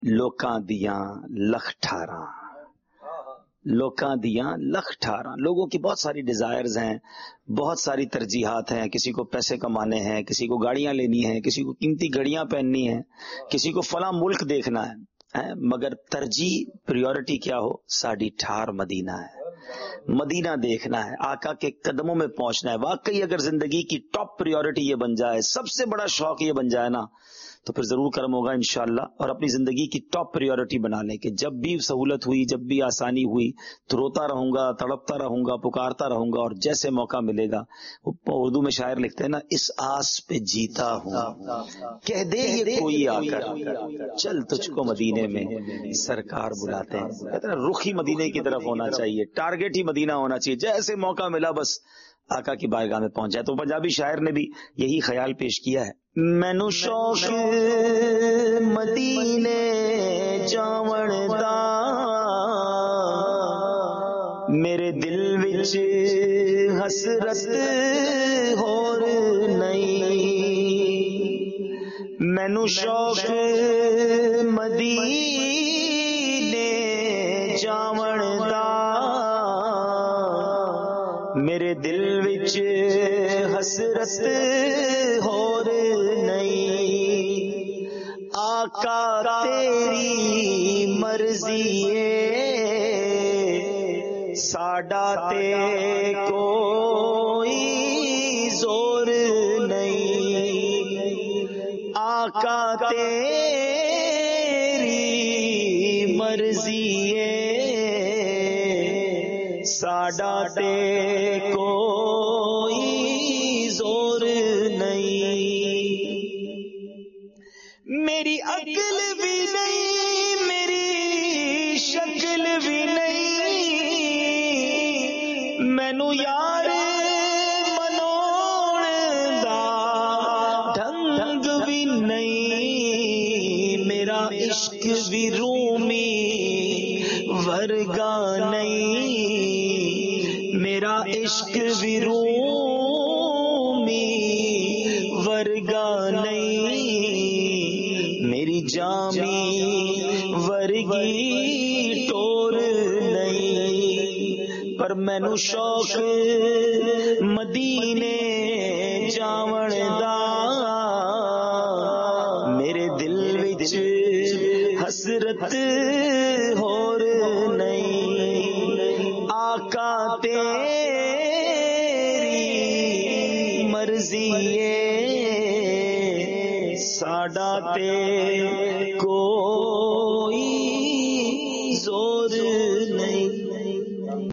لوکاں دیاں لکھ 18 لوکاں دیاں لکھ 18 لوگوں کی بہت ساری ڈیزائرز ہیں، بہت ساری ترجیحات ہیں. کسی کو پیسے کمانے ہیں، کسی کو گاڑیاں لینی ہیں، کسی کو قیمتی گھڑیاں پہننی ہیں، کسی کو فلاں ملک دیکھنا ہے، مگر ترجیح پریورٹی کیا ہو؟ ساڑھی ٹھار مدینہ ہے. مدینہ دیکھنا ہے، آقا کے قدموں میں پہنچنا ہے. واقعی اگر زندگی کی ٹاپ پریورٹی یہ بن جائے، سب سے بڑا شوق یہ بن جائے نا، تو پھر ضرور کرم ہوگا انشاءاللہ. اور اپنی زندگی کی ٹاپ پریورٹی بنا لیں کہ جب بھی سہولت ہوئی، جب بھی آسانی ہوئی تو روتا رہوں گا، تڑپتا رہوں گا، پکارتا رہوں گا، اور جیسے موقع ملے گا. اردو میں شاعر لکھتے ہیں نا، اس آس پہ جیتا ہوں، کہہ دے یہ کوئی آ کر چل تجھ کو مدینے میں سرکار بلاتے ہیں. کہتے ہیں رخ ہی مدینے کی طرف ہونا چاہیے، ٹارگیٹ ہی مدینہ ہونا چاہیے. جیسے موقع ملا بس آقا کی بارگاہ میں پہنچ جائے. تو پنجابی شاعر نے بھی یہی خیال پیش کیا ہے. مینو شوق مدینے جاون دا، میرے دل وچ حسرت ہور نہیں. مینو شوق مدینے جاون دا، میرے دل وچ حسرت ہور نہیں. آقا تیری مرضی ہے، ساڈا تے کوئی زور نہیں. آقا تیری مرضی ہے، ساڈا تے کوئی زور نہیں. میری عقل بھی نہیں، میری شکل بھی نہیں، مینو یار منون دا ڈھنگ بھی نہیں. میرا عشق بھی رومی ورگا نہیں، میرا عشق بھی رومی ورگا نہیں. میری جامی ورگی ٹور نہیں. پر مینو شوق مدینے جاون دا، میرے دل وچ حسرت ہور نہیں. آقا تیری مرضی ہے، ساڈا تے کوئی زور نہیں.